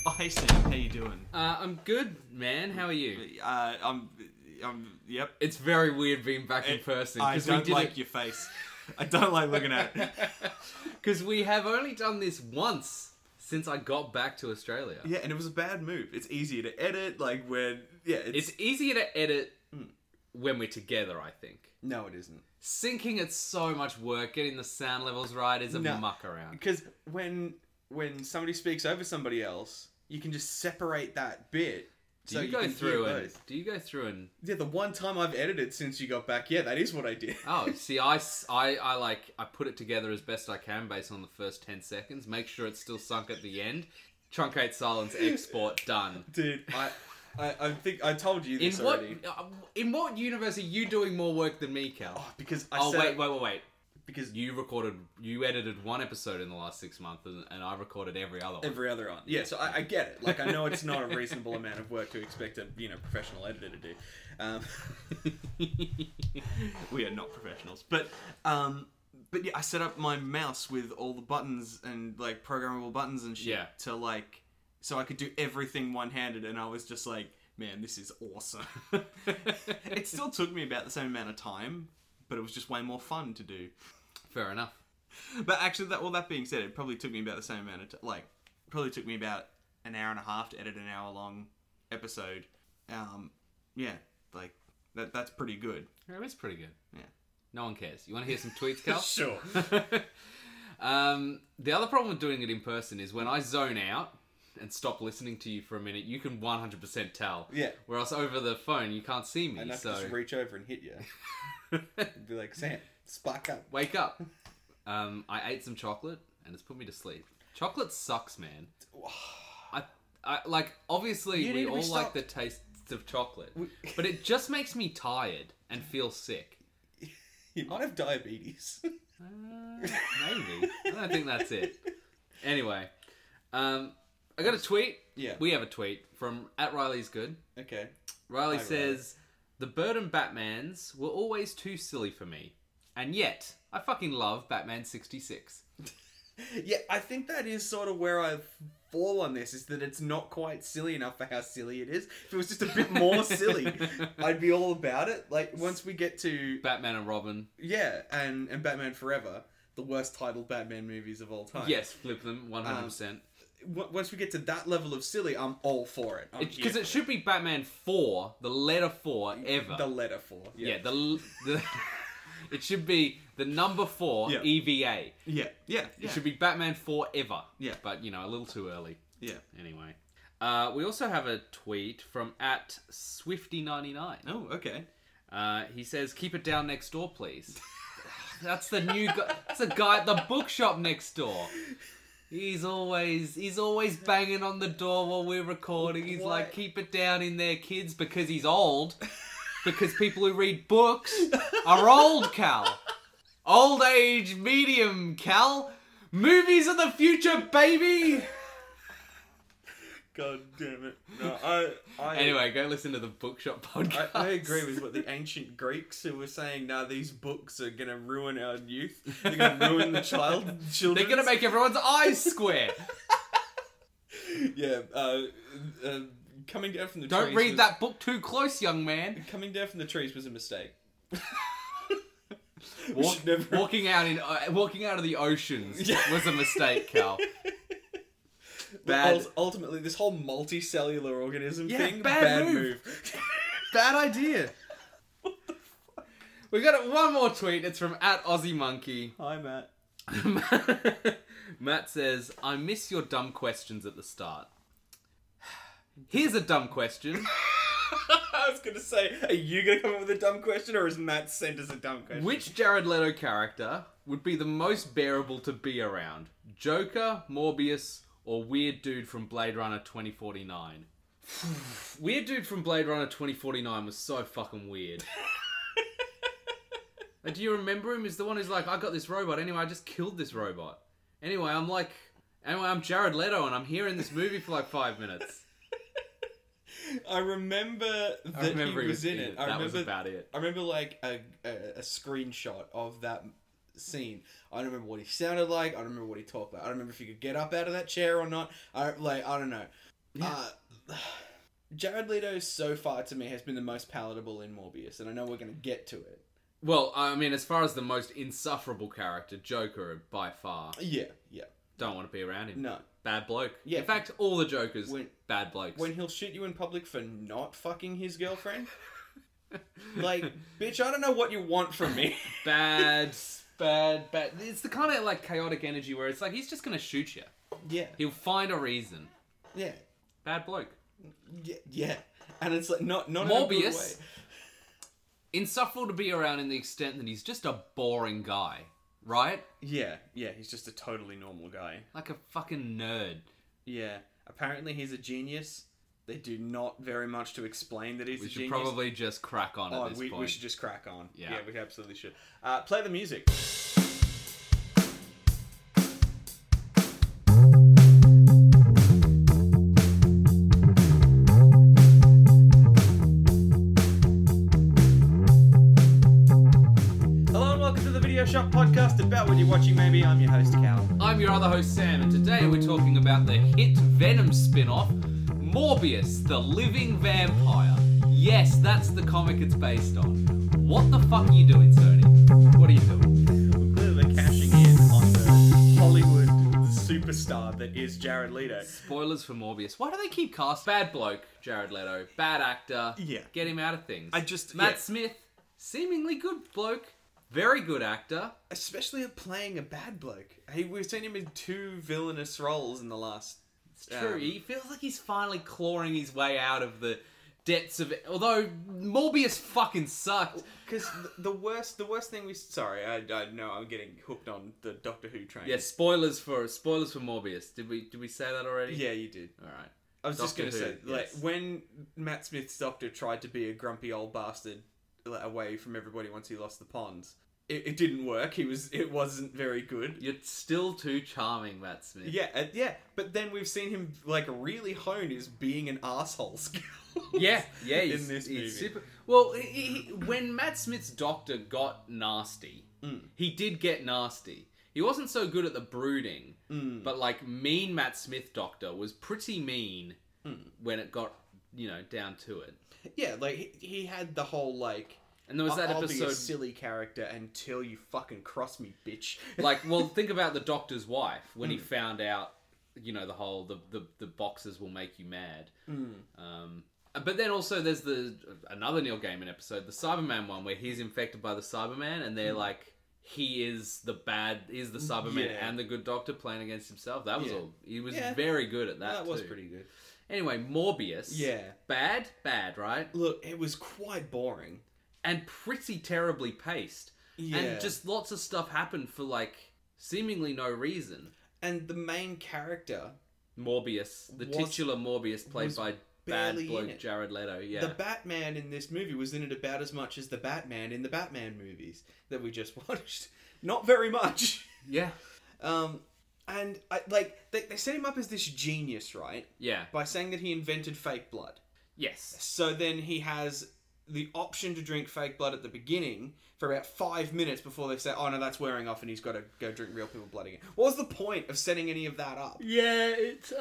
Oh, hey Sam, how you doing? I'm good, man. How are you? Yep. It's very weird being back in person. I don't like your face. I don't like looking at it. Because we have only done this once since I got back to Australia. Yeah, and it was a bad move. It's easier to edit, like when... Yeah, It's easier to edit when we're together, I think. No, it isn't. Syncing, it's so much work. Getting the sound levels right is a muck around. Because when somebody speaks over somebody else, you can just separate that bit. Do you go through and... Yeah, the one time I've edited since you got back, yeah, that is what I did. Oh, see, I put it together as best I can based on the first 10 seconds. Make sure it's still sunk at the end. Truncate silence, export, done. Dude, I think I told you this already. In what universe are you doing more work than me, Cal? Oh, because wait. Because you edited one episode in the last 6 months, and I recorded every other one. Every other one. Yeah, so I get it. Like, I know it's not a reasonable amount of work to expect a professional editor to do. We are not professionals, but yeah, I set up my mouse with all the buttons and like programmable buttons and shit to like, so I could do everything one-handed, and I was just like, man, this is awesome. It still took me about the same amount of time, but it was just way more fun to do. Fair enough. But actually, that being said, it probably took me about the same amount of time. Like, probably took me about an hour and a half to edit an hour-long episode. Yeah, like, that's pretty good. Yeah, it's pretty good. Yeah. No one cares. You want to hear some tweets, Cal? Sure. The other problem with doing it in person is when I zone out and stop listening to you for a minute, you can 100% tell. Yeah. Whereas over the phone, you can't see me. And I have to just reach over and hit you. Be like, Sam, spark up. Wake up. I ate some chocolate and it's put me to sleep. Chocolate sucks, man. I like, obviously we all like the taste of chocolate, but it just makes me tired and feel sick. You might have diabetes. Maybe. I don't think that's it. Anyway, I got a tweet. Yeah. We have a tweet from @Riley'sGood. Okay. Riley says, "The Burton Batmans were always too silly for me. And yet, I fucking love Batman 66. Yeah, I think that is sort of where I fall on this, is that it's not quite silly enough for how silly it is. If it was just a bit more silly, I'd be all about it. Like, once we get to... Batman and Robin. Yeah, and Batman Forever, the worst titled Batman movies of all time. Yes, flip them, 100%. Once we get to that level of silly, I'm all for it. Because it should be Batman 4, the letter 4, ever. The letter 4. Yeah, it should be the number 4, EVA. Yeah. It should be Batman 4 ever. Yeah. But, a little too early. Yeah. Anyway. We also have a tweet from @Swifty99. Oh, okay. He says, "Keep it down next door, please." That's the new guy. That's a guy at the bookshop next door. He's always banging on the door while we're recording. He's like, "Keep it down in there, kids," because he's old. Because people who read books are old, Cal. Old age, medium, Cal. Movies of the future, baby. God damn it. No, Anyway, go listen to the Bookshop podcast. I agree with what the ancient Greeks who were saying, these books are going to ruin our youth. They're going to ruin the children. They're going to make everyone's eyes square. Yeah, coming down from the trees... Don't read that book too close, young man. Coming down from the trees was a mistake. Walking out of the oceans was a mistake, Cal. Ultimately, this whole multicellular organism thing, bad move. Bad idea. What the fuck? We got one more tweet. It's from @AussieMonkey. Hi, Matt. Matt says, "I miss your dumb questions at the start. Here's a dumb question." I was going to say, are you going to come up with a dumb question, or has Matt sent us a dumb question? Which Jared Leto character would be the most bearable to be around? Joker, Morbius, or Weird Dude from Blade Runner 2049? Weird Dude from Blade Runner 2049 was so fucking weird. Do you remember him? He's the one who's like, "I got this robot. Anyway, I just killed this robot. Anyway, I'm Jared Leto and I'm here in this movie for like 5 minutes." I remember he was in it. That was about it. I remember like a screenshot of that scene. I don't remember what he sounded like. I don't remember what he talked about. I don't remember if he could get up out of that chair or not. I don't know. Jared Leto so far to me has been the most palatable in Morbius, and I know we're going to get to it. Well, I mean, as far as the most insufferable character, Joker by far. Yeah. Don't want to be around him. No. Bad bloke. Yeah. In fact, all the Jokers, bad blokes. When he'll shoot you in public for not fucking his girlfriend. Like, bitch, I don't know what you want from me. Bad. It's the kind of like chaotic energy where it's like, he's just going to shoot you. Yeah. He'll find a reason. Yeah. Bad bloke. Yeah. And it's like, not in a good Morbius, way. insufferable to be around in the extent that he's just a boring guy, right? Yeah, he's just a totally normal guy. Like a fucking nerd. Yeah. Apparently he's a genius. They do not very much to explain that he's a genius. We should probably just crack on at this point. We should just crack on. Yeah, we absolutely should. Play the music. Shop podcast about what you're watching. Maybe I'm your host Cal. I'm your other host Sam, and today we're talking about the hit Venom spin-off, Morbius, the Living Vampire. Yes, that's the comic it's based on. What the fuck are you doing, Sony? What are you doing? Clearly cashing in on the Hollywood superstar that is Jared Leto. Spoilers for Morbius. Why do they keep casting bad bloke Jared Leto, bad actor? Yeah, get him out of things. Matt Smith, seemingly good bloke. Very good actor. Especially at playing a bad bloke. We've seen him in 2 villainous roles in the last... It's true. He feels like he's finally clawing his way out of the depths of it. Although, Morbius fucking sucked. Because the worst thing we... Sorry, I know I'm getting hooked on the Doctor Who train. Yeah, spoilers for Morbius. Did we say that already? Yeah, you did. Alright. I was just going to say, yes. when Matt Smith's Doctor tried to be a grumpy old bastard away from everybody once he lost the ponds... It didn't work. It wasn't very good. You're still too charming, Matt Smith. Yeah. But then we've seen him really hone his being an asshole skill. Yeah. In this movie. Super... Well, when Matt Smith's Doctor got nasty, he did get nasty. He wasn't so good at the brooding, but mean Matt Smith Doctor was pretty mean when it got down to it. Yeah, he had the whole And there was that I'll episode... be a silly character until you fucking cross me, bitch. Think about the Doctor's wife when he found out, the whole the boxes will make you mad. But then also there's another Neil Gaiman episode, the Cyberman one, where he's infected by the Cyberman, and they're he is the Cyberman and the good Doctor playing against himself. That was all. He was very good at that. That was pretty good. Anyway, Morbius. Yeah. Bad, right? Look, it was quite boring. And pretty terribly paced. Yeah. And just lots of stuff happened for, seemingly no reason. And the main character... Morbius. The titular Morbius, played by bad bloke Jared Leto. Yeah. The Batman in this movie was in it about as much as the Batman in the Batman movies that we just watched. Not very much. Yeah. And, they set him up as this genius, right? Yeah. By saying that he invented fake blood. Yes. So then he has... the option to drink fake blood at the beginning for about 5 minutes before they say, oh no, that's wearing off and he's got to go drink real people blood again. What was the point of setting any of that up? Yeah,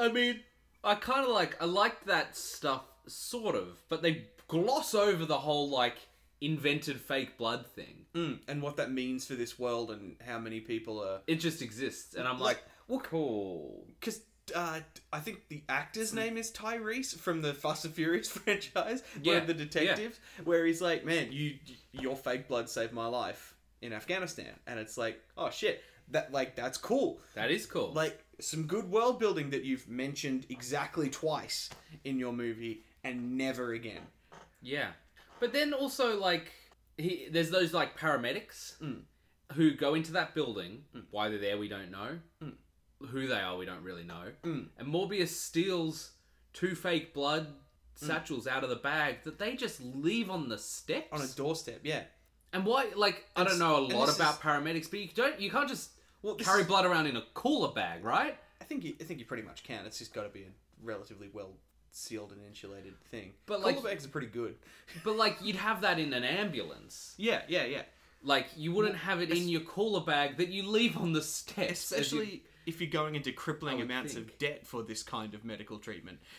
I kind of I like that stuff, sort of, but they gloss over the whole, invented fake blood thing. And what that means for this world and how many people are... It just exists, and I'm well, cool. Because... I think the actor's name is Tyrese from the Fast and Furious franchise, one of the detectives, where he's like, man, your fake blood saved my life in Afghanistan. And it's oh shit, that's cool. That is cool. Some good world building that you've mentioned exactly twice in your movie and never again. Yeah. But then also, there's those, paramedics who go into that building. Why they're there, we don't know. Who they are, we don't really know. And Morbius steals 2 fake blood satchels out of the bag that they just leave on the steps. On a doorstep, yeah. And why, I don't know a lot about paramedics, but you can't just carry blood around in a cooler bag, right? I think you pretty much can. It's just got to be a relatively well sealed and insulated thing. But cooler bags are pretty good. But you'd have that in an ambulance. Yeah. You wouldn't have it in your cooler bag that you leave on the steps. Especially... if you're going into crippling amounts of debt for this kind of medical treatment.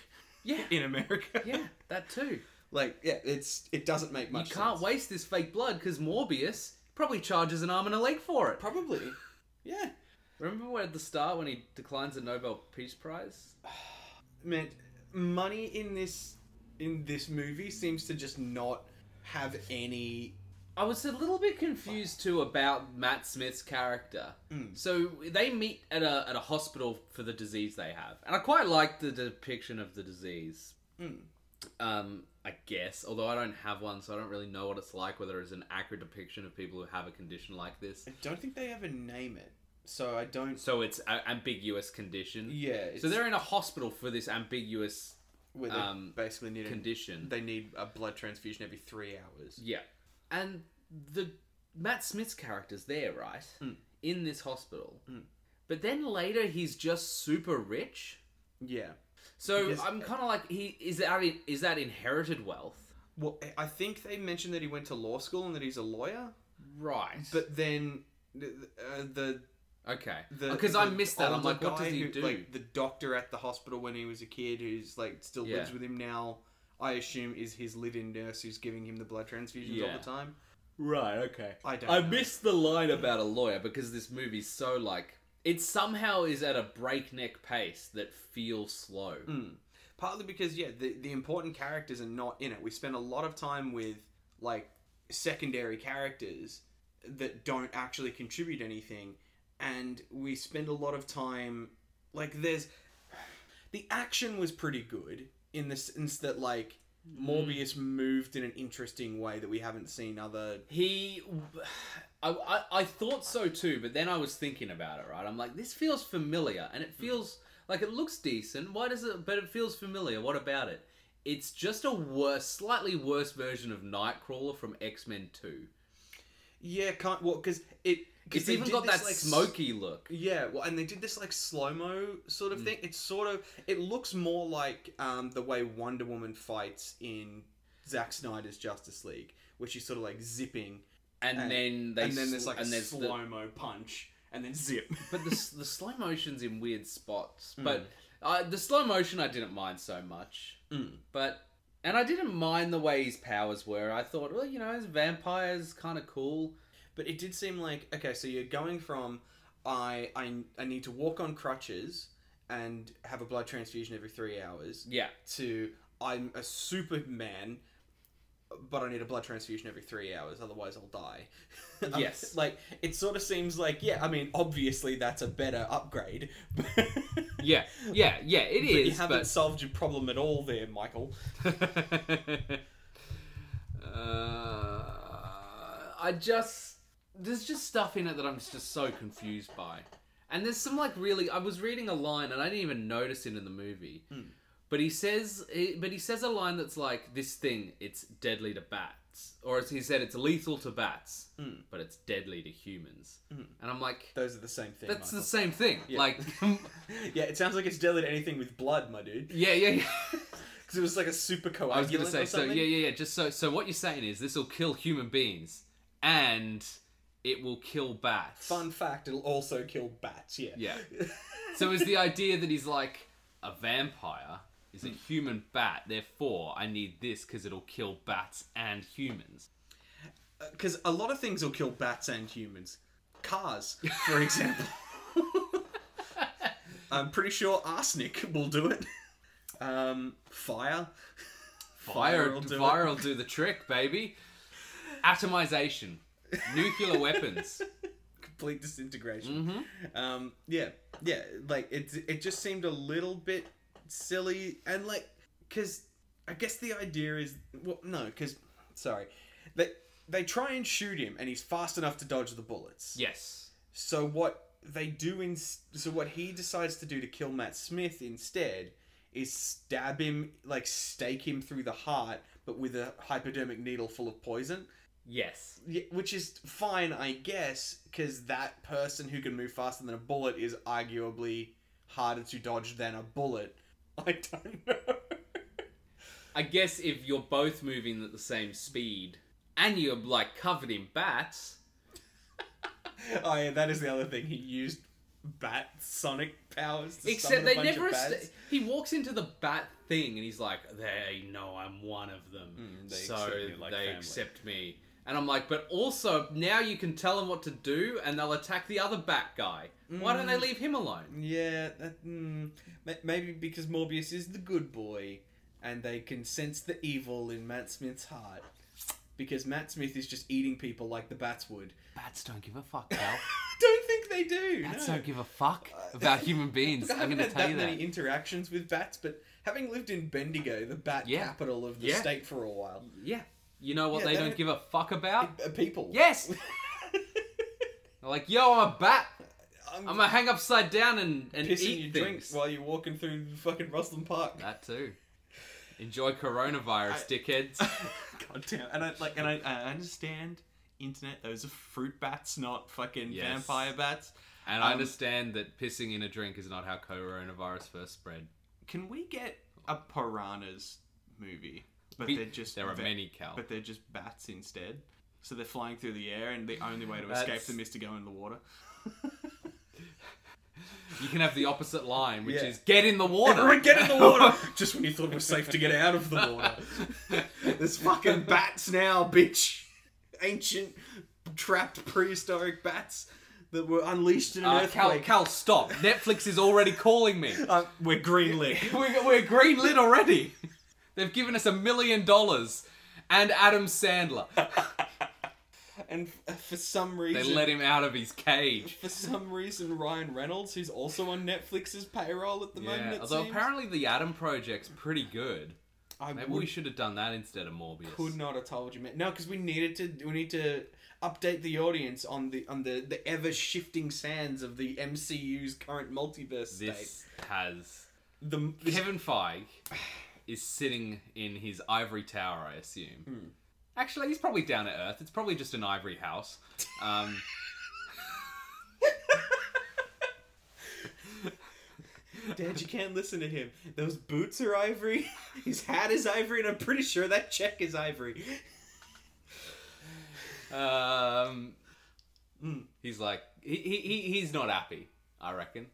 Yeah. in America. Yeah, that too. Like, yeah, it doesn't make much You can't sense. waste this fake blood because Morbius probably charges an arm and a leg for it. Probably. Yeah. Remember at the start when he declines the Nobel Peace Prize? Man, money in this movie seems to just not have any. I was a little bit confused too about Matt Smith's character. So they meet at a hospital for the disease they have, and I quite like the depiction of the disease. I guess, although I don't have one, so I don't really know what it's like. Whether it's an accurate depiction of people who have a condition like this. I don't think they ever name it, so I don't. So it's an ambiguous condition. Yeah. So they're in a hospital for this ambiguous where they basically need condition. They need a blood transfusion every 3 hours. Yeah. And the Matt Smith's character's there, right? In this hospital. But then later he's just super rich. Yeah. So Because- I'm kind of like, is that inherited wealth? Well, I think they mentioned that he went to law school and that he's a lawyer. Right. But then the okay. the Because I missed that. I'm older like, what does guy he who, do? Like the doctor at the hospital when he was a kid, who's like still Yeah. lives with him now. I assume is his live-in nurse who's giving him the blood transfusions all Yeah. the time. Right, okay. I don't I know. missed the line about a lawyer because this movie's so like... It somehow is at a breakneck pace that feels slow. Partly because the important characters are not in it. We spend a lot of time with like secondary characters that don't actually contribute anything, and we spend a lot of time like the action was pretty good in the sense that like Morbius moved in an interesting way that we haven't seen other. I thought so too, but then I was thinking about it, right? I'm like, this feels familiar, and it feels like it looks decent. Why does it? But it feels familiar. What about it? It's just a slightly worse version of Nightcrawler from X-Men 2. Yeah, because It's even got that smoky look. Yeah, well, and they did this like slow-mo sort of thing. It's sort of, it looks more like the way Wonder Woman fights in Zack Snyder's Justice League, where she's sort of like zipping, And then there's like a slow-mo punch, and then zip. But the slow motion's in weird spots. But the slow motion I didn't mind so much. And I didn't mind the way his powers were. I thought, well, his vampire's kind of cool. But it did seem like, okay, so you're going from I need to walk on crutches and have a blood transfusion every 3 hours. Yeah. To I'm a Superman, but I need a blood transfusion every 3 hours, otherwise I'll die. Yes. Like, it sort of seems like, yeah, I mean, obviously that's a better upgrade. Yeah, it is. You haven't solved your problem at all there, Michael. There's just stuff in it that I'm just so confused by. And there's some I was reading a line and I didn't even notice it in the movie. But he says a line that's like, this thing, it's deadly to bats. Or as he said, it's lethal to bats, but it's deadly to humans. And I'm like... Those are the same thing, That's Michael. the same thing. Yeah. Like... Yeah, it sounds like it's deadly to anything with blood, my dude. Yeah. Because it was like a super coagulant I was going to say, or so something. just so what you're saying is this will kill human beings and it will kill bats. Fun fact, it'll also kill bats, yeah. Yeah. So is the idea that he's like, a vampire is a human bat, therefore I need this because it'll kill bats and humans. Because a lot of things will kill bats and humans. Cars, for example. I'm pretty sure arsenic will do it. Fire. Fire will do will do the trick, baby. Atomization. Nuclear weapons. Complete disintegration. Yeah, like it just seemed a little bit silly, and like, because I guess the idea is, well, no, because, sorry, they try and shoot him and he's fast enough to dodge the bullets. Yes. So what they do so what he decides to do to kill Matt Smith instead is stab him, like stake him through the heart, but with a hypodermic needle full of poison. Yes. Yeah, which is fine, I guess, because that person who can move faster than a bullet is arguably harder to dodge than a bullet. I don't know. I guess if you're both moving at the same speed and you're like covered in bats. Oh yeah, that is the other thing. He used bat sonic powers. To Except summon they a bunch never. of bats. He walks into the bat thing and he's like, "They know I'm one of them, they so accept me like they family." accept me." And I'm like, "But also now you can tell them what to do, and they'll attack the other bat guy. Why don't they leave him alone?" Yeah, maybe because Morbius is the good boy, and they can sense the evil in Matt Smith's heart. Because Matt Smith is just eating people like the bats would. Bats don't give a fuck, Cal. Don't think they do. Bats no. don't give a fuck about human beings. Look, I I'm haven't going to had tell you that that. many interactions with bats, but having lived in Bendigo, the bat capital of the state for a while. Yeah. You know what Yeah, they they don't don't- give a fuck about? People. Yes! They're like, yo, I'm a bat. I'm I'm gonna hang upside down and pissing eat your things. drink while you're walking through fucking Rosslyn Park. That too. Enjoy coronavirus, dickheads. God damn. And I understand internet, those are fruit bats, not fucking Yes. vampire bats. And I understand that pissing in a drink is not how coronavirus first spread. Can we get a piranhas movie? But We- they're just there are many, Cal. But they're just bats instead. So they're flying through the air, and the only way to That's- escape them is to go in the water. You can have the opposite line, which Yeah. is get in the water. Everyone get in the water! Just when you thought it was safe to get out of the water. There's fucking bats now, bitch. Ancient, trapped, prehistoric bats that were unleashed in an earthquake. Cal, stop. Netflix is already calling me. We're greenlit. We're greenlit already. They've given us $1 million and Adam Sandler. And for some They reason... let him out of his cage. For some reason, Ryan Reynolds, who's also on Netflix's payroll at the moment, it although seems. apparently the Adam Project's pretty good. I Maybe we should have done that instead of Morbius. could not have told you, man. No, because we need to update the audience on the ever shifting sands of the MCU's current multiverse state. This has The Kevin Feige is sitting in his ivory tower, I assume. Actually, he's probably down to earth. It's probably just an ivory house. Dad, you can't listen to him. Those boots are ivory. His hat is ivory, and I'm pretty sure that check is ivory. He's like he's not happy, I reckon.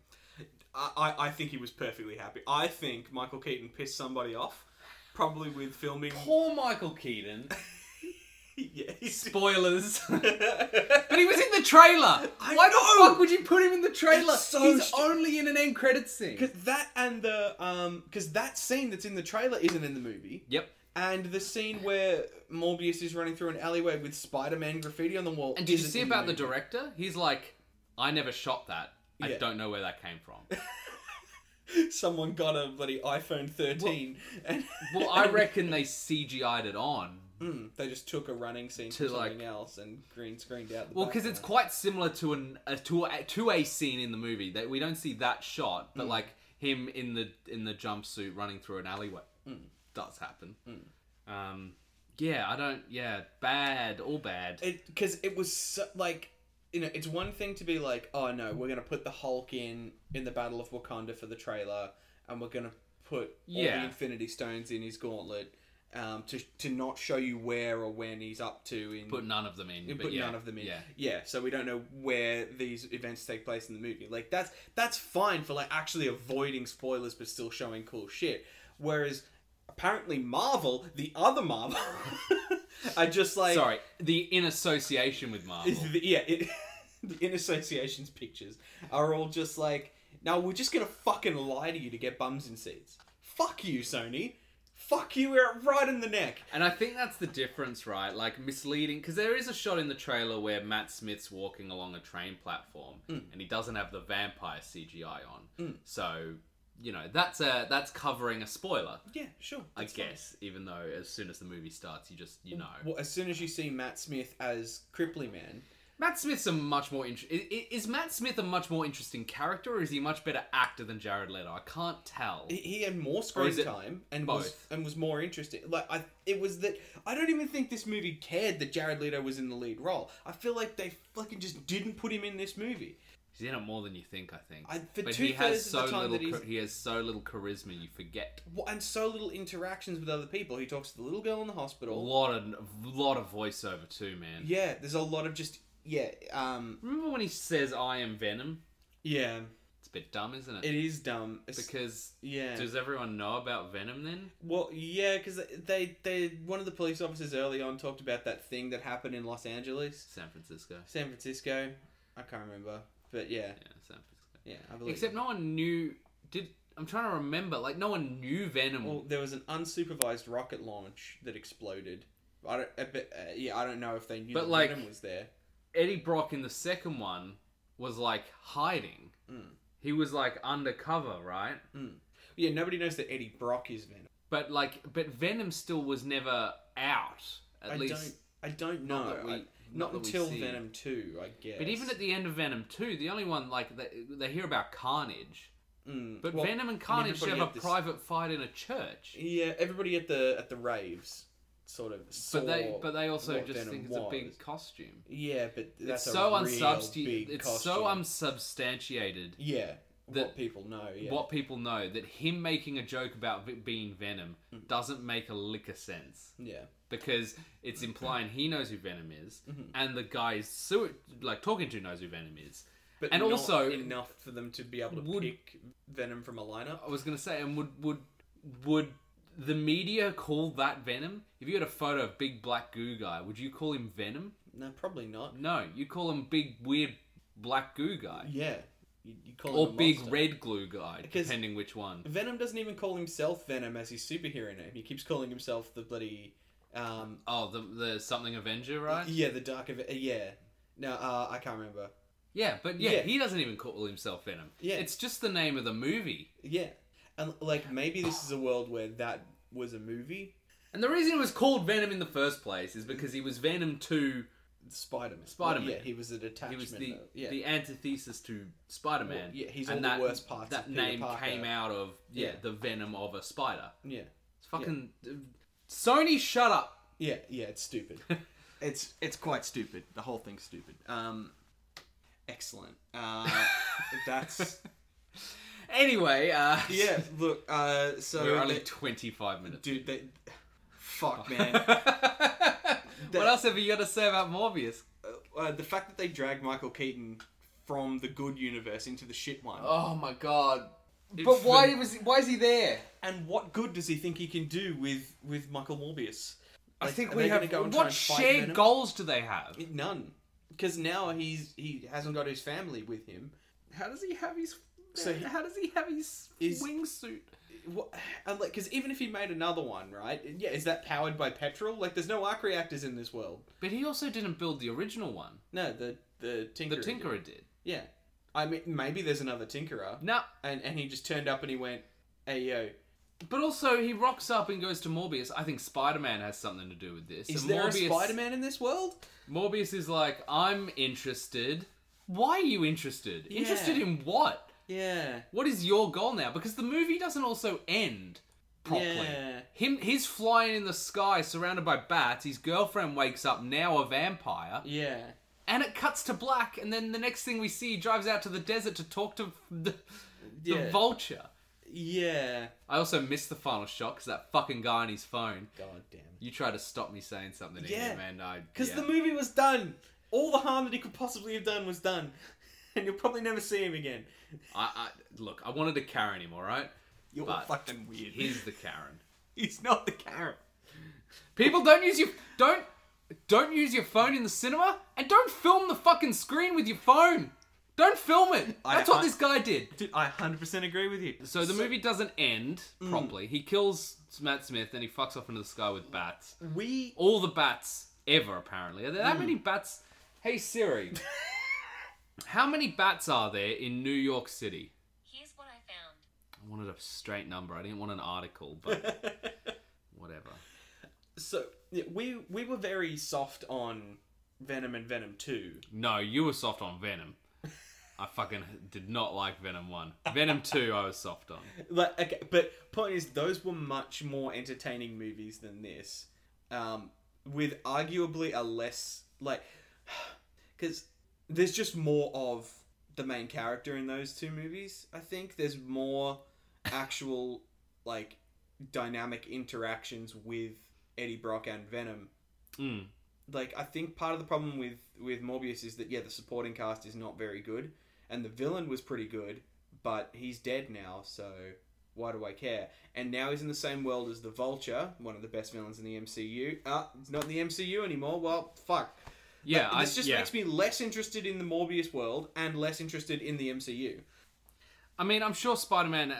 I think he was perfectly happy. I think Michael Keaton pissed somebody off, probably with filming. Poor Michael Keaton. Yeah, Spoilers. But he was in the trailer. Why the fuck would you put him in the trailer? It's so He's only in an end credits scene. Because that and the because that scene that's in the trailer isn't in the movie. Yep. And the scene where Morbius is running through an alleyway with Spider-Man graffiti on the wall. And did you isn't see in about the movie. director? He's like, I never shot that. I Yeah. don't know where that came from. Someone got a bloody iPhone 13 and Well, I reckon they CGI'd it on. they just took a running scene To, to something like- else and green screened out. The Well, because it's background. quite similar to a scene in the movie that we don't see that shot, but like him in the jumpsuit running through an alleyway does happen. Yeah, I don't. Yeah, bad, all bad. Because it was so, like, you know, it's one thing to be like, oh no, we're gonna put the Hulk in the Battle of Wakanda for the trailer, and we're gonna put all the Infinity Stones in his gauntlet, to not show you where or when he's up to in. Put none of them in. Put none of them in. Yeah, so we don't know where these events take place in the movie. Like that's fine for like actually avoiding spoilers but still showing cool shit. Whereas apparently Marvel, the other Marvel, are just like Sorry, the in association with Marvel. the in associations pictures are all just like, now we're just gonna fucking lie to you to get bums in seats. Fuck you, Sony. Fuck you, we're right in the neck. And I think that's the difference, right? Like misleading, because there is a shot in the trailer where Matt Smith's walking along a train platform, and he doesn't have the vampire CGI on. So, you know, that's covering a spoiler. Yeah, sure. I that's fine. guess, even though as soon as the movie starts, you know. Well, as soon as you see Matt Smith as Cripply Man, Matt Smith's a much more is Matt Smith a much more interesting character, or is he a much better actor than Jared Leto? I can't tell. he had more Or screen is it time and both? was more interesting. Like it was that I don't even think this movie cared that Jared Leto was in the lead role. I feel like they fucking just didn't put him in this movie. He's in it more than you think, I think. For but he has 2/3 so of the time little that he has so little charisma, you forget. And so little interactions with other people. He talks to the little girl in the A hospital. lot of voiceover too, man. Yeah, there's a lot of just Remember when he says, "I am Venom"? Yeah, It's a bit dumb, isn't it? it is dumb. Because Yeah. does everyone know about Venom then? Well, yeah, because they one of the police officers early on talked about that thing that happened in Los Angeles, San Francisco. San Francisco. I can't remember, but yeah, Yeah, San Francisco. yeah, I believe. Except no one knew. I'm trying to remember. Like no one knew Venom. Well, there was an unsupervised rocket launch that exploded. I don't know if they knew But, that like, Venom was there. Eddie Brock in the second one was like hiding. Mm. He was like undercover, right? Yeah, nobody knows that Eddie Brock is Venom. But Venom still was never out. At least I don't know. not that we until see. Venom 2, I guess. But even at the end of Venom 2, the only one, like, they hear about Carnage. But Well, Venom and Carnage everybody have at a this- private fight in a church. Yeah, everybody at the raves sort of saw But they also what just Venom think it's a was. big costume. Yeah, but that's It's so a real big it's costume. so unsubstantiated Yeah, that- what people know. Yeah, what people know that him making a joke about it being Venom doesn't make a lick of sense. Yeah, Because it's implying he knows who Venom is, Mm-hmm. and the guy talking to knows who Venom is. but And not also- enough for them to be able to Would- pick Venom from a lineup. I was gonna say, and would the media call that Venom? If you had a photo of big black goo guy, would you call him Venom? No, probably not. No, you call him big weird black goo guy, Yeah, you call or him a big monster. red glue guy, Because- depending which one. Venom doesn't even call himself Venom as his superhero name. He keeps calling himself the bloody. Oh, the something Avenger, right? Yeah, the Dark of yeah. No, I can't remember. Yeah, but Yeah. he doesn't even call himself Venom. Yeah. It's just the name of the movie. Yeah, and like maybe this is a world where that was a movie. And the reason it was called Venom in the first place is because he was Venom to... Spider-Man. Spider-Man. Yeah, he was a detachment. He was yeah. the antithesis to Spider-Man. Well, yeah, he's and all the worst parts That of Peter name Parker. came out of Yeah. the venom of a spider. Yeah. It's fucking Sony. Shut up. Yeah, it's stupid. it's quite stupid. The whole thing's stupid. Excellent. That's Anyway, yeah. Look, so we're only 25 minutes. dude. Fuck, man. What else have you got to say about Morbius? The fact that they dragged Michael Keaton from the good universe into the shit one. Oh my god! It's But why the- is he there? And what good does he think he can do with Michael Morbius? I Like, think are we they have. gonna go and try What and fight shared Venom? goals do they have? None. Because now he hasn't got his family with him. How does he have his? How does he have his wingsuit? What? And like, because even if he made another one, right? Yeah, is that powered by petrol? Like, there's no arc reactors in this world. But he also didn't build the original one. No, the Tinkerer. The Tinkerer did. Yeah. I mean, maybe there's another Tinkerer. No, And he just turned up and he went, "Hey yo, but also he rocks up and goes to Morbius. I think Spider-Man has something to do with this. is And there Morbius, a Spider-Man in this world?" Morbius is like, I'm interested. Why are you interested? Yeah. Interested in what? Yeah. What is your goal now? Because the movie doesn't also end properly. Yeah. He's flying in the sky surrounded by bats. His girlfriend wakes up, now a vampire. Yeah. And it cuts to black, and then the next thing we see, he drives out to the desert to talk to the Yeah. vulture. Yeah. I also missed the final shot because that fucking guy on his phone. God damn it. You tried to stop me saying something to Yeah. him, and Because the movie was done. All the harm that he could possibly have done was done. And you'll probably never see him again. Look, I wanted to Karen him, alright? You're But fucking weird. He's the Karen. He's not the Karen. People, don't use your phone in the cinema, and don't film the fucking screen with your phone. Don't film it. That's what this guy did. Dude, I 100% agree with you. So the movie doesn't end properly. He kills Matt Smith, and he fucks off into the sky with bats. All the bats ever, apparently. Are there that many bats? Hey Siri, how many bats are there in New York City? Here's what I found. I wanted a straight number. I didn't want an article, but whatever. So, yeah, we were very soft on Venom and Venom 2. No, you were soft on Venom. I fucking did not like Venom 1. Venom 2, I was soft on. Like, okay, but point is, those were much more entertaining movies than this. With arguably a less, like... Because there's just more of the main character in those two movies, I think. There's more actual, like, dynamic interactions with Eddie Brock and Venom. Like, I think part of the problem with Morbius is that, yeah, the supporting cast is not very good. and the villain was pretty good, but he's dead now, so why do I care? And now he's in the same world as the Vulture, one of the best villains in the MCU. He's not in the MCU anymore. Well, fuck. Yeah, this just makes me less interested in the Morbius world and less interested in the MCU. I mean, I'm sure Spider-Man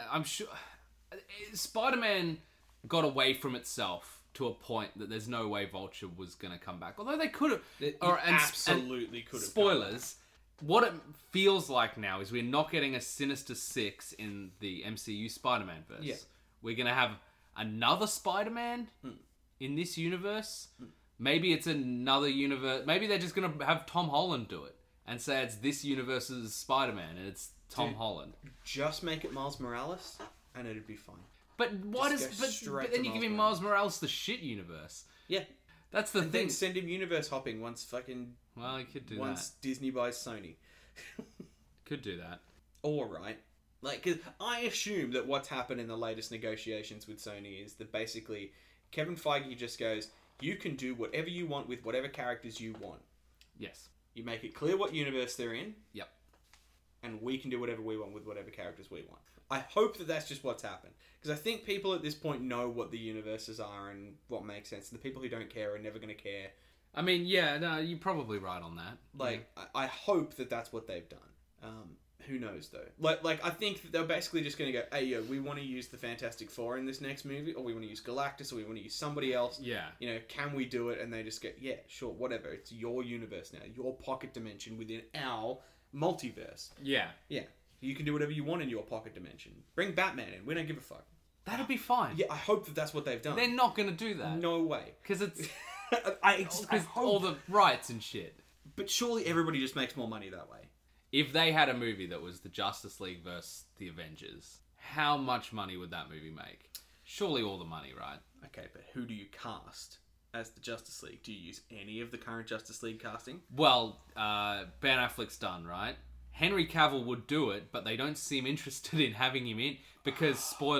got away from itself to a point that there's no way Vulture was going to come back. Although they could have. Absolutely could have. Spoilers. What it feels like now is we're not getting a Sinister Six in the MCU Spider-Man verse. Yeah. We're going to have another Spider-Man in this universe. Maybe it's another universe. Maybe they're just going to have Tom Holland do it and say it's this universe's Spider-Man and it's Tom Holland. Just make it Miles Morales and it'd be fine. But why Just go but straight then to you're Miles giving Miles Morales the shit universe. Yeah. That's the And thing. then send him universe hopping once Well, you could do once Disney buys Sony. that. Could do that. Alright. Like, 'cause I assume that what's happened in the latest negotiations with Sony is that basically Kevin Feige just goes, you can do whatever you want with whatever characters you want. Yes. You make it clear what universe they're in. Yep. And we can do whatever we want with whatever characters we want. I hope that that's just what's happened. Because I think people at this point know what the universes are and what makes sense. And the people who don't care are never going to care. I mean, yeah, no, you're probably right on that. Like, I hope that that's what they've done. Who knows, though? Like I think that they're basically just going to go, hey, yo, we want to use the Fantastic Four in this next movie, or we want to use Galactus, or we want to use somebody else. Yeah. You know, can we do it? And they just go, yeah, sure, whatever. It's your universe now. Your pocket dimension within our multiverse. Yeah. Yeah. You can do whatever you want in your pocket dimension. Bring Batman in. We don't give a fuck. That'd be fine. Yeah, I hope that that's what they've done. They're not going to do that. No way. Because it's... I Because hope. all the rights and shit. But surely everybody just makes more money that way. If they had a movie that was the Justice League versus the Avengers, how much money would that movie make? Surely all the money, right? Okay, but who do you cast as the Justice League? Do you use any of the current Justice League casting? Well, Ben Affleck's done, right? Henry Cavill would do it, but they don't seem interested in having him in because,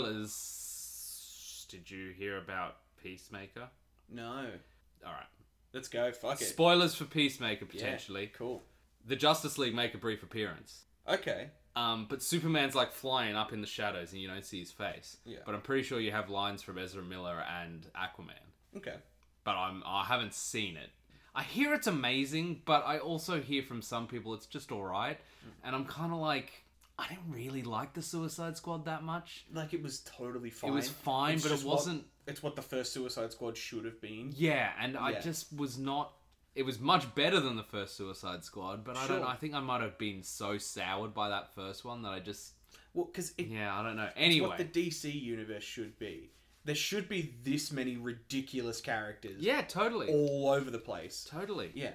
spoilers, did you hear about Peacemaker? No. Alright. Let's go. Fuck it. Spoilers for Peacemaker, potentially. Yeah, cool. The Justice League make a brief appearance. Okay. But Superman's like flying up in the shadows and you don't see his face. Yeah. But I'm pretty sure you have lines from Ezra Miller and Aquaman. Okay. But I haven't seen it. I hear it's amazing, but I also hear from some people it's just alright. And I'm kind of like, I didn't really like the Suicide Squad that much. Like, it was totally fine. It was fine, It's but it just wasn't... It's what the first Suicide Squad should have been. Yeah, and I Yeah. just was not... It was much better than the first Suicide Squad, but I don't know. Sure. I think I might have been so soured by that first one that I just... Well, because Yeah, I don't know. it's Anyway. what the DC universe should be. There should be this many ridiculous characters. Yeah, totally. All over the place. Totally. Yeah.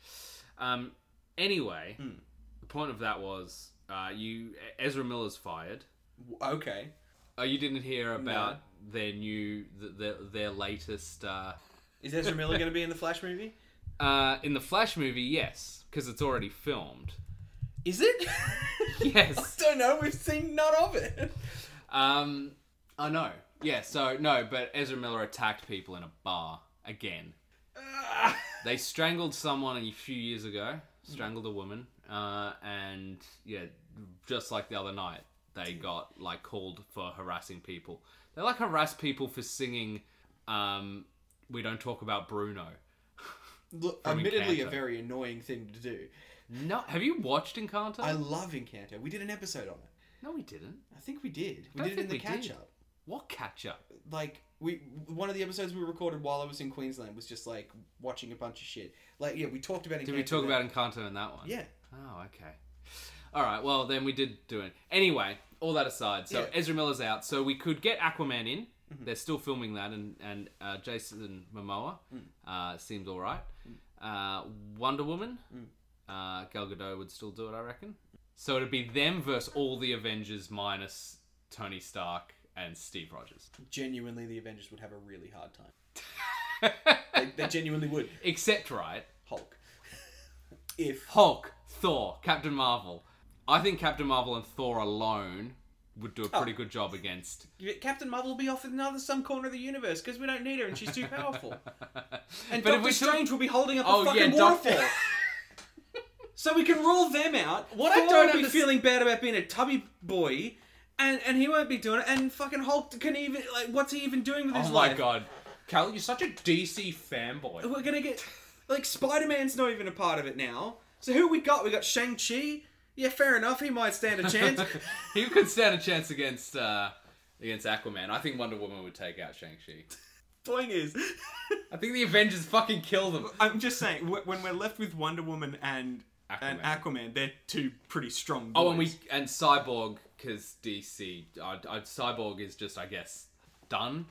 Anyway, the point of that was Ezra Miller's fired. Okay. You didn't hear about their latest... Is Ezra Miller going to be in the Flash movie? in the Flash movie, yes, because it's already filmed. Is it? Yes. I don't know. We've seen none of it. I know. Yeah, so, no, but Ezra Miller attacked people in a bar again. They strangled someone a few years ago. Strangled a woman. And, yeah, just like the other night, they got, like, called for harassing people. They, like, harass people for singing, We Don't Talk About Bruno. Look, From admittedly Encanto. a very annoying thing to do. No, have you watched Encanto? I love Encanto. We did an episode on it. No, we didn't. I think we did. We Don't did it in the think we did. catch-up. What catch-up? Like, one of the episodes we recorded while I was in Queensland was just, like, watching a bunch of shit. Like, yeah, we talked about Encanto. Did we talk about Encanto in that one? Yeah. Oh, okay. All right, well, then we did do it. Anyway, all that aside, so Yeah. Ezra Miller's out, so we could get Aquaman in. They're still filming that, and Jason Momoa seems all right. Wonder Woman, Gal Gadot would still do it, I reckon. So it'd be them versus all the Avengers minus Tony Stark and Steve Rogers. Genuinely, the Avengers would have a really hard time. They genuinely would. Except, right, Hulk. If... Hulk, Thor, Captain Marvel. I think Captain Marvel and Thor alone would do a pretty good job against... Captain Marvel will be off in some corner of the universe because we don't need her and she's too powerful. And But if Doctor we Strange will be holding up Oh, a fucking yeah, waterfall. So we can rule them out. What Thor I don't will be underst- feeling bad about being a tubby boy, and he won't be doing it. And fucking Hulk can even what's he even doing with his Oh life? my god. Cal, you're such a DC fanboy. We're gonna get Spider-Man's not even a part of it now. So who we got? We got Shang-Chi. Yeah, fair enough. He might stand a chance. He could stand a chance against Aquaman. I think Wonder Woman would take out Shang-Chi. Point is, I think the Avengers fucking kill them. I'm just saying when we're left with Wonder Woman and Aquaman, they're two pretty strong boys. Oh, and Cyborg, because DC, Cyborg is just, I guess, done.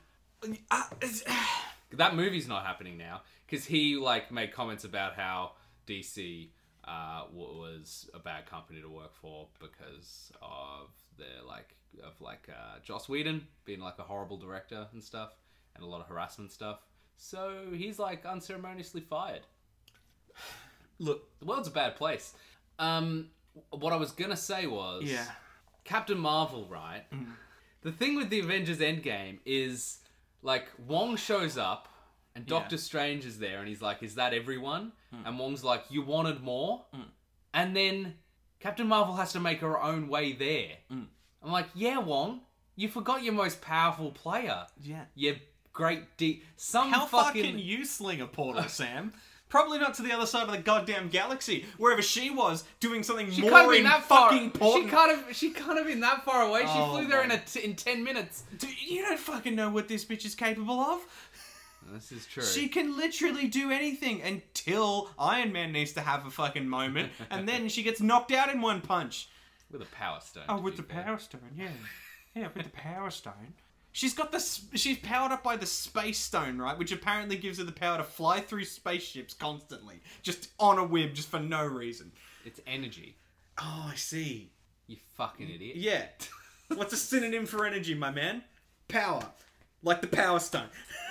That movie's not happening now because he made comments about how DC was a bad company to work for because of their Joss Whedon being a horrible director and stuff, and a lot of harassment stuff. So he's unceremoniously fired. Look, the world's a bad place. What I was gonna say was, yeah, Captain Marvel, right? Mm. The thing with the Avengers Endgame is, Wong shows up, and Doctor Strange is there, and he's like, is that everyone? Mm. And Wong's like, you wanted more? Mm. And then Captain Marvel has to make her own way there. Mm. I'm like, yeah, Wong, you forgot your most powerful player. Yeah. You great How far can you sling a portal, Sam? Probably not to the other side of the goddamn galaxy, wherever she was doing something more fucking important. She can't have been that far away. She flew there in 10 minutes. Dude, you don't fucking know what this bitch is capable of. This is true. She can literally do anything until Iron Man needs to have a fucking moment, and then she gets knocked out in one punch. With a power stone. Oh, with the power stone, yeah. Yeah, with the power stone. She's powered up by the space stone, right? Which apparently gives her the power to fly through spaceships constantly. Just on a whim, just for no reason. It's energy. Oh, I see. You fucking idiot. Yeah. What's a synonym for energy, my man? Power. Like the power stone.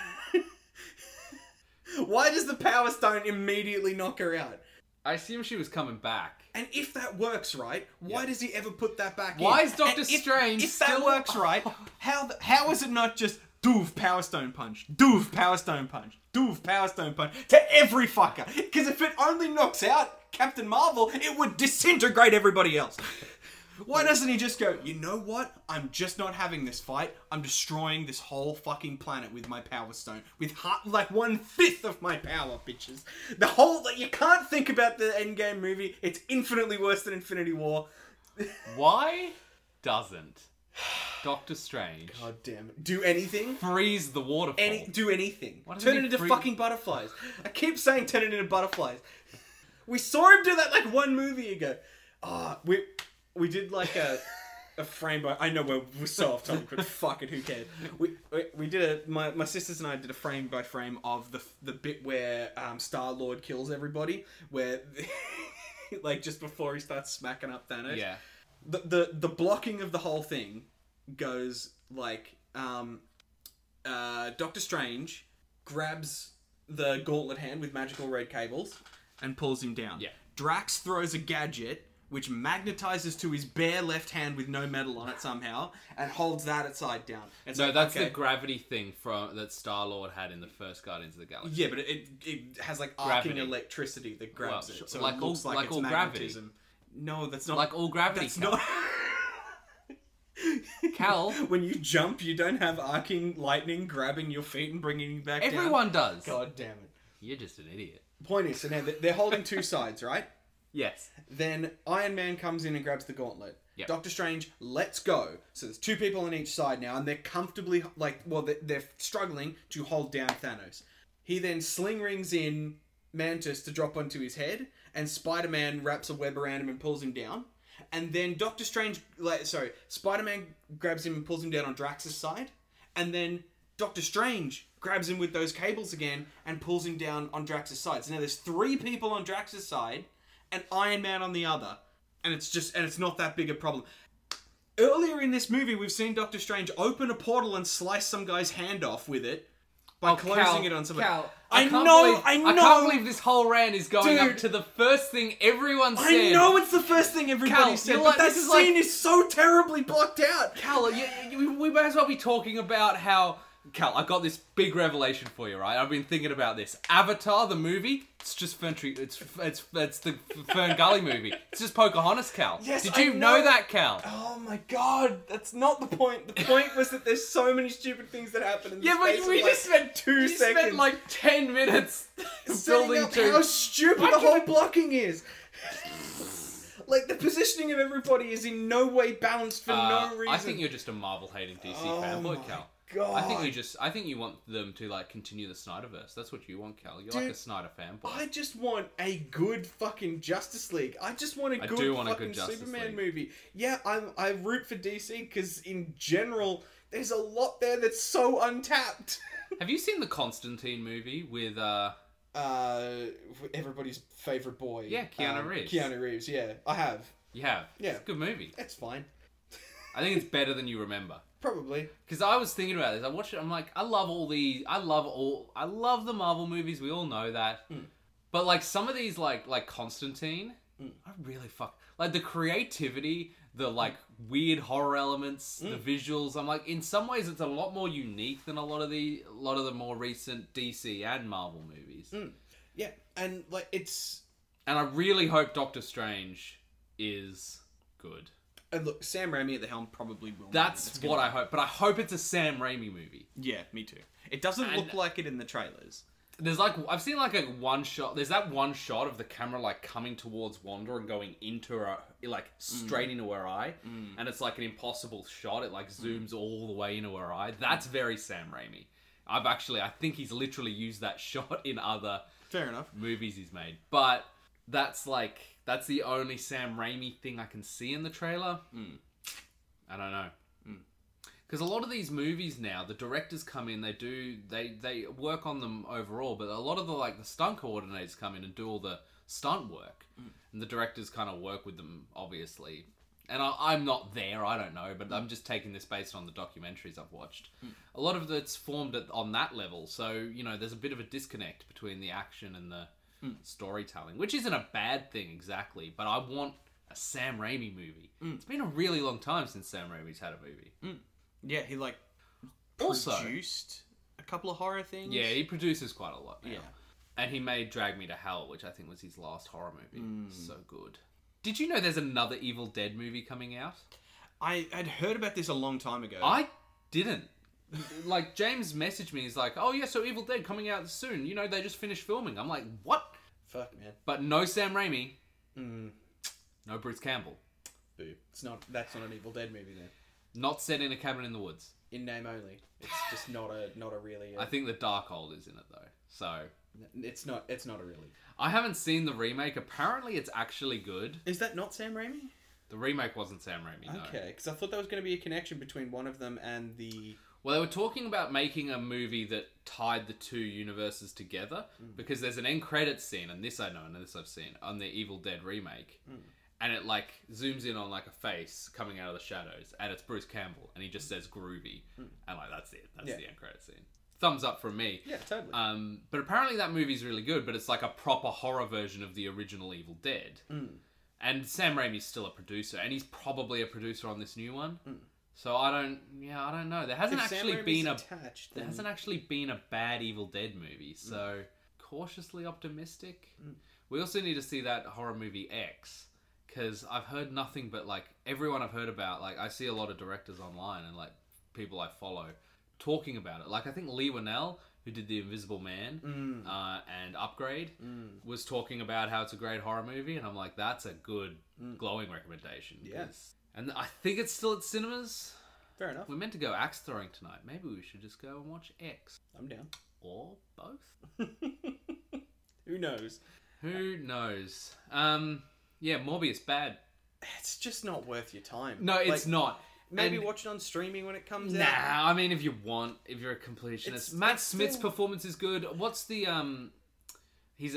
Why does the power stone immediately knock her out? I assume she was coming back. And if that works, right, why does he ever put that back in? Why is Doctor Strange If that works, right, how is it not just doof, power stone punch, doof, power stone punch, doof, power stone punch, to every fucker? Because if it only knocks out Captain Marvel, it would disintegrate everybody else. Why doesn't he just go, you know what? I'm just not having this fight. I'm destroying this whole fucking planet with my power stone. With 1/5 of my power, bitches. The whole... you can't think about the Endgame movie. It's infinitely worse than Infinity War. Why doesn't Doctor Strange... God damn it. Do anything? Freeze the waterfall. Do anything. Turn it into fucking butterflies. I keep saying turn it into butterflies. We saw him do that one movie ago. We did a frame by... I know we're so off topic, but fuck it, who cares? We did my sisters and I did a frame by frame of the bit where Star-Lord kills everybody, where just before he starts smacking up Thanos. Yeah. The blocking of the whole thing goes Doctor Strange grabs the gauntlet hand with magical red cables and pulls him down. Yeah. Drax throws a gadget which magnetizes to his bare left hand with no metal on it somehow, and holds that upside down. It's that's the gravity thing that Star-Lord had in the first Guardians of the Galaxy. Yeah, but it has arcing electricity that grabs it, so it looks like it's all magnetism. Gravity. No, that's not... Like all gravity. That's not... Cal. When you jump, you don't have arcing lightning grabbing your feet and bringing you back down. Everyone does. God damn it. You're just an idiot. Point is, so now they're holding two sides, right? Yes. Then Iron Man comes in and grabs the gauntlet. Yep. Doctor Strange lets go. So there's two people on each side now, and they're comfortably, they're struggling to hold down Thanos. He then sling rings in Mantis to drop onto his head, and Spider-Man wraps a web around him and pulls him down. And then Spider-Man grabs him and pulls him down on Drax's side. And then Doctor Strange grabs him with those cables again and pulls him down on Drax's side. So now there's 3 people on Drax's side and Iron Man on the other. And it's not that big a problem. Earlier in this movie, we've seen Doctor Strange open a portal and slice some guy's hand off with it by closing it on somebody. I can't believe this whole rant is going up to the first thing everyone said. I know it's the first thing everybody said, but that scene is so terribly blocked out. Cal, we might as well be talking about how Cal, I got this big revelation for you, right? I've been thinking about this. Avatar, the movie, it's just it's the Fern Gully movie. It's just Pocahontas, Cal. Yes, Did you I know know. that, Cal? Oh my god, that's not the point. The point was that there's so many stupid things that happen in the Yeah, but space we of, like, just spent 2 You seconds. spent like 10 minutes setting building up to... how stupid the whole blocking is. Like, the positioning of everybody is in no way balanced for no reason. I think you're just a Marvel-hating DC Oh fanboy, my Cal. God. I think you want them to like continue the Snyderverse. That's what you want, Cal. You're like Dude, a Snyder fanboy. I just want a good fucking Justice League. I just want a I good do want a fucking good Justice Superman League. movie. Yeah, I root for DC because in general, there's a lot there that's so untapped. Have you seen the Constantine movie with Everybody's favorite boy. Yeah, Keanu Reeves. Keanu Reeves, yeah. I have. You have? Yeah. It's a good movie. It's fine. I think it's better than you remember. Probably. Because I was thinking about this. I watched it. I'm like, I love the Marvel movies. We all know that. But like some of these, like Constantine, I really like the creativity, the like weird horror elements, the visuals. I'm like, in some ways, it's a lot more unique than a lot of the more recent DC and Marvel movies. Yeah, and like it's. And I really hope Doctor Strange is good. And look, Sam Raimi at the helm probably will. That's what I hope. But I hope it's a Sam Raimi movie. Yeah, me too. It doesn't look like it in the trailers. There's like, I've seen like a one shot. There's that one shot of the camera like coming towards Wanda and going into her, like straight into her eye. And it's like an impossible shot. It like zooms all the way into her eye. That's very Sam Raimi. I think he's literally used that shot in other Fair enough. movies he's made. But that's the only Sam Raimi thing I can see in the trailer. I don't know. Because a lot of these movies now, the directors come in, they work on them overall, but a lot of the stunt coordinators come in and do all the stunt work. And the directors kind of work with them, obviously. And I'm not there, I don't know, but I'm just taking this based on the documentaries I've watched. A lot of it's formed on that level, so, you know, there's a bit of a disconnect between the action and the storytelling, which isn't a bad thing exactly, but I want a Sam Raimi movie. It's been a really long time since Sam Raimi's had a movie. Yeah, he like Also produced a couple of horror things. Yeah, he produces quite a lot now. Yeah. And he made Drag Me to Hell, which I think was his last horror movie. So good. Did you know there's another Evil Dead movie coming out? I'd heard about this a long time ago. I didn't. Like, James messaged me, he's like, oh yeah, so Evil Dead coming out soon. You know, they just finished filming. I'm like, what? Fuck, man. But no Sam Raimi. No Bruce Campbell. Boo. That's not an Evil Dead movie then. Not set in a cabin in the woods. In name only. It's just not a really. I think the Darkhold is in it though. So it's not a really. I haven't seen the remake. Apparently, it's actually good. Is that not Sam Raimi? The remake wasn't Sam Raimi. No. Okay, because I thought there was going to be a connection between one of them and the. Well, they were talking about making a movie that tied the two universes together because there's an end credits scene, and this I know, and this I've seen on the Evil Dead remake. And it like zooms in on like a face coming out of the shadows, and it's Bruce Campbell, and he just says groovy, and like that's it. That's the end credit scene. Thumbs up from me. Yeah, totally. But apparently that movie's really good, but it's like a proper horror version of the original Evil Dead. And Sam Raimi's still a producer, and he's probably a producer on this new one. So I don't know. There hasn't actually been a bad Evil Dead movie, so cautiously optimistic. We also need to see that horror movie X. Because I've heard nothing but, like, everyone I've heard about, like, I see a lot of directors online and, like, people I follow talking about it. Like, I think Lee Winnell, who did The Invisible Man and Upgrade, was talking about how it's a great horror movie. And I'm like, that's a good, glowing recommendation. Yes. And I think it's still at cinemas. Fair enough. We're meant to go axe throwing tonight. Maybe we should just go and watch X. I'm down. Or both. Who knows? Who knows? Yeah, Morbius, bad. It's just not worth your time. No, it's not. Maybe watch it on streaming when it comes out. Nah, I mean, if you want, if you're a completionist. Matt Smith's performance is good. What's the, he's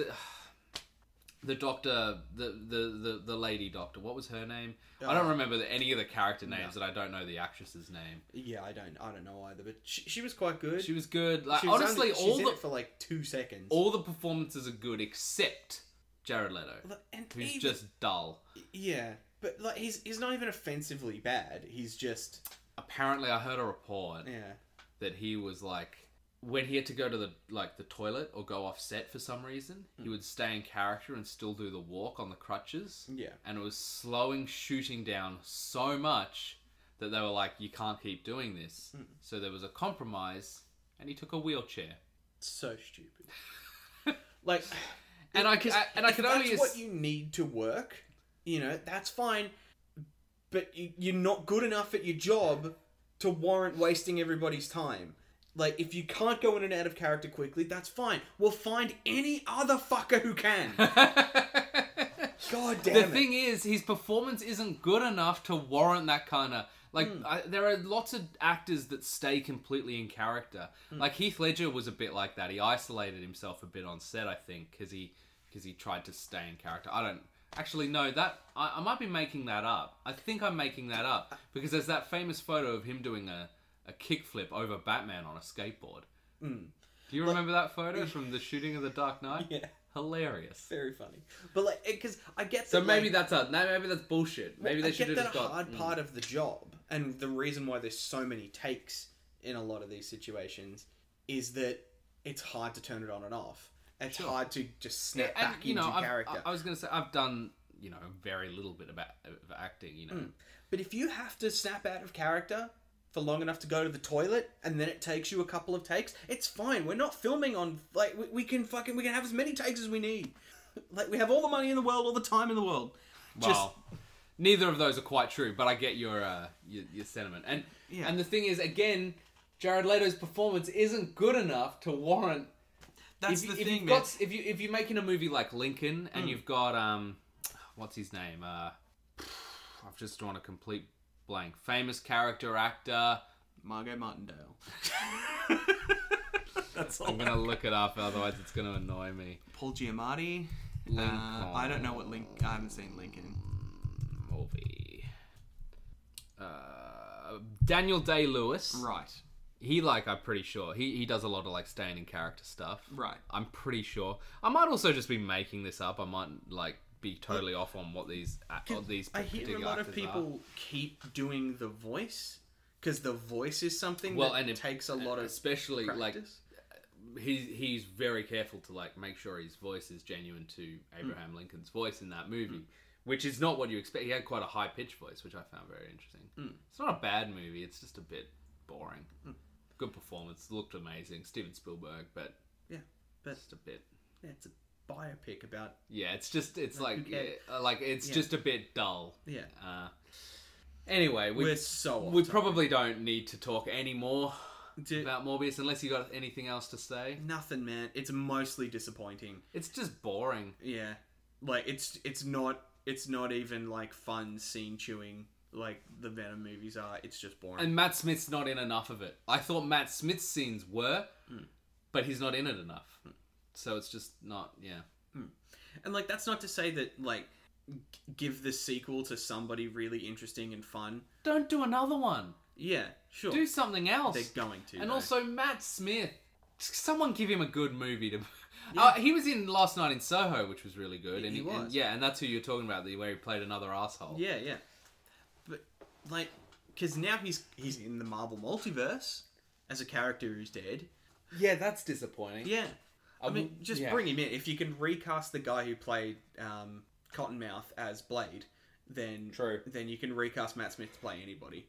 the doctor, the lady doctor. What was her name? I don't remember any of the character names, and I don't know the actress's name. Yeah, I don't know either, but she was quite good. She was good. Like, she was honestly, she's in it for like 2 seconds. All the performances are good, except Jared Leto, who's just dull. Yeah, but like he's not even offensively bad. He's just. Apparently, I heard a report. Yeah. that he was like, when he had to go to the toilet or go off set for some reason, he would stay in character and still do the walk on the crutches. Yeah. And it was slowing shooting down so much that they were like, you can't keep doing this. So there was a compromise, and he took a wheelchair. So stupid. Like, and I could only. That's what you need to work. You know, that's fine. But you're not good enough at your job to warrant wasting everybody's time. Like, if you can't go in and out of character quickly, that's fine. We'll find any other fucker who can. God damn it. The thing is, his performance isn't good enough to warrant that kind of... Like, there are lots of actors that stay completely in character. Like, Heath Ledger was a bit like that. He isolated himself a bit on set, I think, because he tried to stay in character. I don't... Actually, no, that... I might be making that up. I think I'm making that up. Because there's that famous photo of him doing a kickflip over Batman on a skateboard. Do you remember that photo from the shooting of The Dark Knight? Yeah. Hilarious. Very funny. But, like, because I get that... So maybe that's bullshit. Maybe they should have just got... a hard part of the job, and the reason why there's so many takes in a lot of these situations, is that it's hard to turn it on and off. It's hard to just snap back into character. I was going to say, I've done, very little bit of acting, But if you have to snap out of character for long enough to go to the toilet, and then it takes you a couple of takes, it's fine. We're not filming on, like, we can have as many takes as we need. Like, we have all the money in the world, all the time in the world. Well, neither of those are quite true, but I get your sentiment. And the thing is, again, Jared Leto's performance isn't good enough to warrant... That's the thing, man. If you're making a movie like Lincoln, and you've got, what's his name? I've just drawn a complete blank. Famous character actor. Margot Martindale. That's all. I'm going to look it up, otherwise it's going to annoy me. Paul Giamatti. I don't know what I haven't seen Lincoln. Movie. Daniel Day-Lewis. Right. I'm pretty sure. He does a lot of, like, staying in character stuff. Right. I'm pretty sure. I might also just be making this up. I might, like, be totally off on what these I hear a lot of people keep doing the voice, because the voice is something that takes a lot of especially practice. Like he's very careful to, like, make sure his voice is genuine to Abraham Lincoln's voice in that movie, which is not what you expect. He had quite a high pitched voice, which I found very interesting. It's not a bad movie, it's just a bit boring. Good performance, looked amazing, Steven Spielberg, but just a bit. Yeah, it's a biopic about. Yeah, it's just just a bit dull. Yeah. Anyway, we probably don't need to talk any more about Morbius unless you got anything else to say. Nothing, man. It's mostly disappointing. It's just boring. Yeah, like it's not even like fun scene chewing like the Venom movies are. It's just boring. And Matt Smith's not in enough of it. I thought Matt Smith's scenes were, but he's not in it enough. So it's just not, And, like, that's not to say that, like, give the sequel to somebody really interesting and fun. Don't do another one. Yeah, sure. Do something else. They're going to. And though. also, Matt Smith. Someone give him a good movie to... he was in Last Night in Soho, which was really good. He was. And that's who you're talking about, where he played another asshole. Yeah. But, like, because now he's in the Marvel Multiverse as a character who's dead. Yeah, that's disappointing. Yeah. I mean, just bring him in. If you can recast the guy who played Cottonmouth as Blade, then you can recast Matt Smith to play anybody.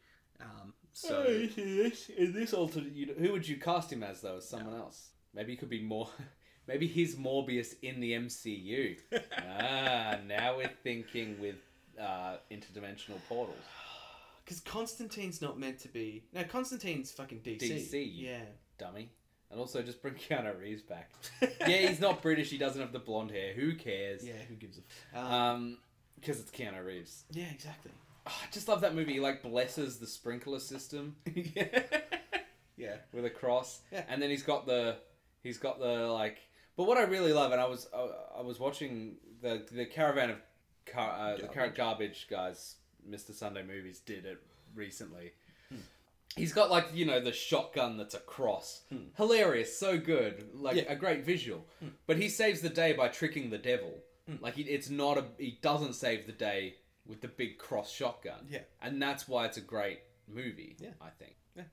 In this alternate, who would you cast him as, though? As someone else? Maybe he could be more... Maybe he's Morbius in the MCU. Now we're thinking with interdimensional portals. Because Constantine's not meant to be... No, Constantine's fucking DC. DC? Yeah. Dummy. And also just bring Keanu Reeves back. Yeah, he's not British, he doesn't have the blonde hair. Who cares? Yeah, who gives a... Because it's Keanu Reeves. Yeah, exactly. Oh, I just love that movie. He, like, blesses the sprinkler system. Yeah. With a cross. Yeah. And then he's got the like... But what I really love, and I was watching the Caravan of the Garbage guys, Mr. Sunday Movies, did it recently. He's got, like, the shotgun that's a cross. Hilarious, so good, like a great visual. But he saves the day by tricking the devil. Like, he doesn't save the day with the big cross shotgun. Yeah. And that's why it's a great movie, I think. Yeah.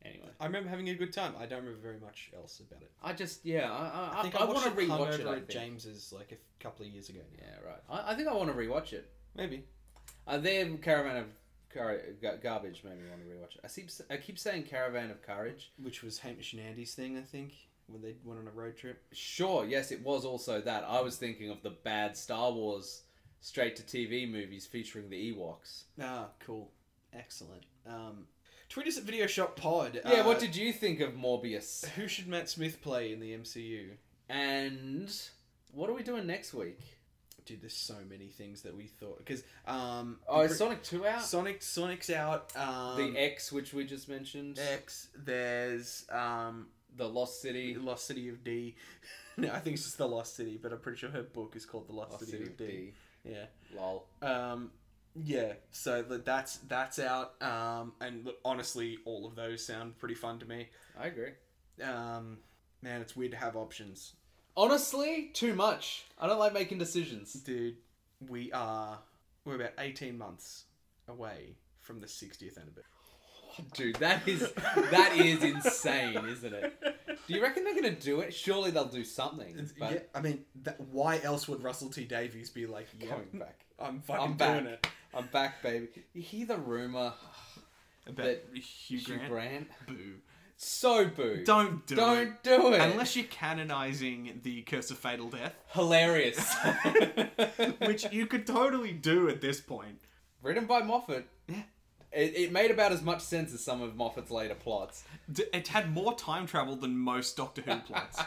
Anyway, I remember having a good time. I don't remember very much else about it. I just I think I want to watched rewatch it. I at think. James's like a couple of years ago. Yeah, right. I think I want to rewatch it. Maybe. Their Caravan of Garbage made me want to rewatch it. I keep saying Caravan of Courage. Which was Hamish and Andy's thing, I think, when they went on a road trip. Sure, yes, it was also that. I was thinking of the bad Star Wars straight-to-TV movies featuring the Ewoks. Ah, cool. Excellent. Tweet us at Video Shop Pod. Yeah, what did you think of Morbius? Who should Matt Smith play in the MCU? And what are we doing next week? Dude, there's so many things that we thought because is Sonic 2 out? Sonic's out. The X, which we just mentioned. X. There's The Lost City. Lost City of D. No, I think it's just the Lost City, but I'm pretty sure her book is called The Lost City of D. Yeah. Lol. Yeah. So that's out. And look, honestly, all of those sound pretty fun to me. I agree. Man, it's weird to have options. Honestly, too much. I don't like making decisions. Dude, we're about 18 months away from the 60th anniversary. Dude, that is insane, isn't it? Do you reckon they're gonna do it? Surely they'll do something. But Yeah, I mean, why else would Russell T Davies be like, yeah, coming back. I'm fucking I'm back. doing it. I'm back, baby. You hear the rumor About that Hugh Hugh Grant? Grant? Boo. So boo. Don't do it. Don't do it. Unless you're canonizing the Curse of Fatal Death, Hilarious. which you could totally do at this point. Written by Moffat. Yeah. It made about as much sense as some of Moffat's later plots. It had more time travel than most Doctor Who plots.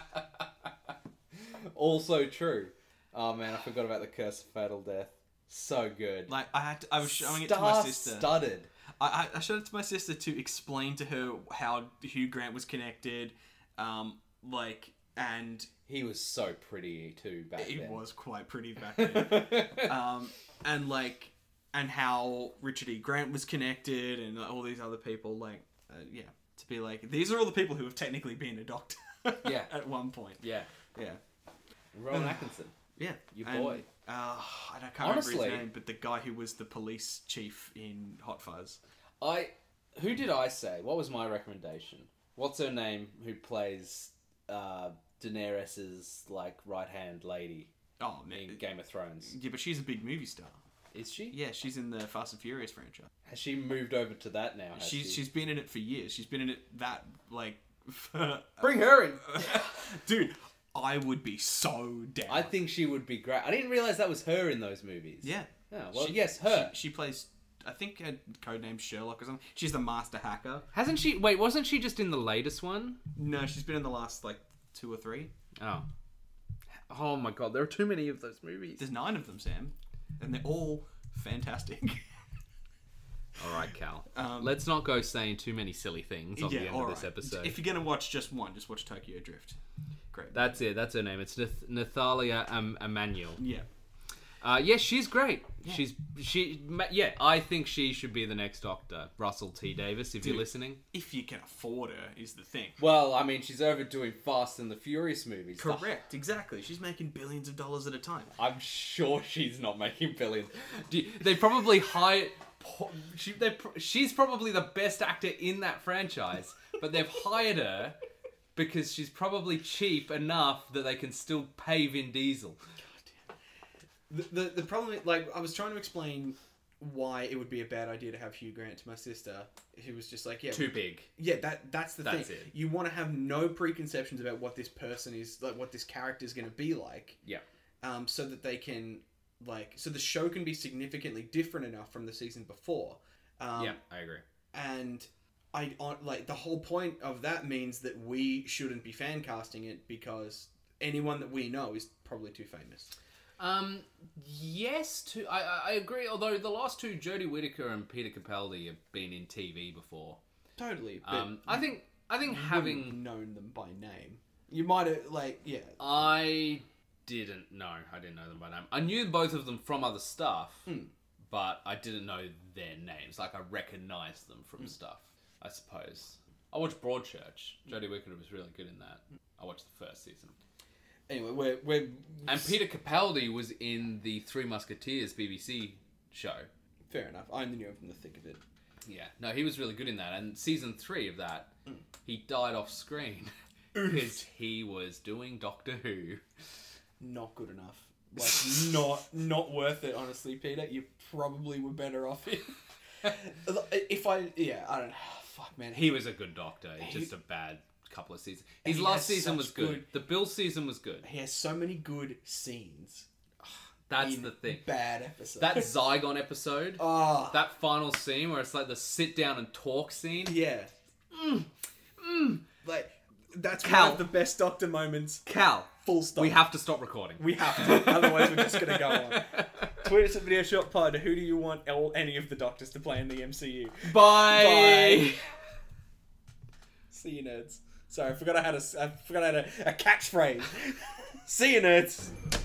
Also true. Oh man, I forgot about the Curse of Fatal Death. So good. Like I was showing it to my sister. Star-studded. I showed it to my sister to explain to her how Hugh Grant was connected, and He was so pretty too back then. it was quite pretty back then. And how Richard E. Grant was connected, and all these other people, to be like, these are all the people who have technically been a doctor. Yeah. At one point. Yeah. Yeah. Rowan Atkinson. Yeah. Your boy. I can't remember Honestly- his name, but the guy who was the police chief in Hot Fuzz. Who did I say? What was my recommendation? What's her name who plays Daenerys's right-hand lady Oh, man. in Game of Thrones? Yeah, but she's a big movie star. Is she? Yeah, she's in the Fast and Furious franchise. Has she moved over to that now? She's been in it for years. She's been in it for... Bring her in. Dude, I would be so down. I think she would be great. I didn't realize that was her in those movies. Yeah. Oh, well, yes, her. She plays... I think her codename's Sherlock or something. She's the master hacker. Hasn't she? Wait, wasn't she just in the latest one? No, she's been in the last, 2 or 3. Oh. Oh my god, there are too many of those movies. There's 9 of them, Sam. And they're all fantastic. All right, Cal. Let's not go saying too many silly things on the end of this episode. If you're going to watch just one, just watch Tokyo Drift. Great. That's it. That's her name. It's Nathalia Emanuel. Yeah. Yeah, she's great. Yeah. I think she should be the next Doctor. Russell T Davis, if you're listening. If you can afford her, is the thing. Well, I mean, she's overdoing Fast and the Furious movies. Correct, exactly. She's making billions of dollars at a time. I'm sure she's not making billions. They probably hired... She's probably the best actor in that franchise, but they've hired her because she's probably cheap enough that they can still pay Vin Diesel. The problem, I was trying to explain why it would be a bad idea to have Hugh Grant to my sister, who was just like, yeah, Too big. Yeah, that's the thing. it. You want to have no preconceptions about what this person is, what this character is going to be like. Yeah. So that they can, so the show can be significantly different enough from the season before. Yeah, I agree. And the whole point of that means that we shouldn't be fan casting it because anyone that we know is probably too famous. Yes, I agree. Although the last two, Jodie Whittaker and Peter Capaldi, have been in TV before. Totally. But I think having known them by name, you might have I didn't know. I didn't know them by name. I knew both of them from other stuff, but I didn't know their names. I recognized them from stuff, I suppose. I watched Broadchurch. Jodie Whittaker was really good in that. I watched the first season. Anyway, we're and Peter Capaldi was in the Three Musketeers BBC show. Fair enough. I only knew him from the thick of it. Yeah, no, he was really good in that. And season 3 of that, he died off screen because he was doing Doctor Who. Not good enough. Like, not worth it, honestly, Peter. You probably were better off it. I don't know. Fuck, man. He was a good Doctor. Just a bad couple of seasons. His last season was good. The Bill season was good. He has so many good scenes. That's the thing. Bad episode. That Zygon episode. Oh. That final scene where it's like the sit down and talk scene. Yeah. Like, that's Cal. one of the best Doctor moments. Cal. Full stop. We have to stop recording. We have to. Otherwise, we're just going to go on. Tweet us at Video Shop Pod. Who do you want any of the Doctors to play in the MCU? Bye. See you, nerds. Sorry, I forgot I had a catchphrase. See you, nerds.